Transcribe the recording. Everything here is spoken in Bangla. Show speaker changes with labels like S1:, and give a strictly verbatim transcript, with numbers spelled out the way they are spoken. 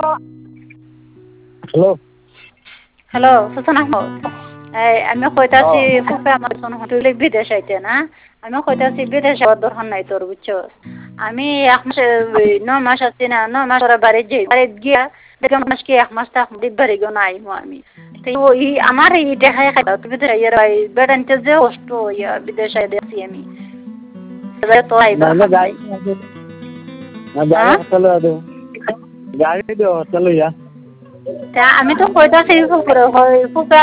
S1: হ্যালো
S2: হ্যালো সুসন আহমদ এই আমি কইতাছি ফুফে আমার শোন হটুলে বিদেশ আইতে না আমি কইতাছি বিদেশ যাওয়ার দরকার নাই তোর বুঝছো আমি এক মাস ন মাস আছি না ন মাস ওরা বাড়ি যাই বাড়ি গিয়া দেখলাম মাস কি এক মাস থাক বাড়ি গো নাই আমি ওই আমার এই দেখায় খাইতা তুমি তো ইয়ার বেড়ানতে যে কষ্ট ইয়া বিদেশ আই দেখছি আমি তো আইবা
S1: গাড়ি দিও চলো ইয়া
S2: আমি তো কইতাছি ফুফে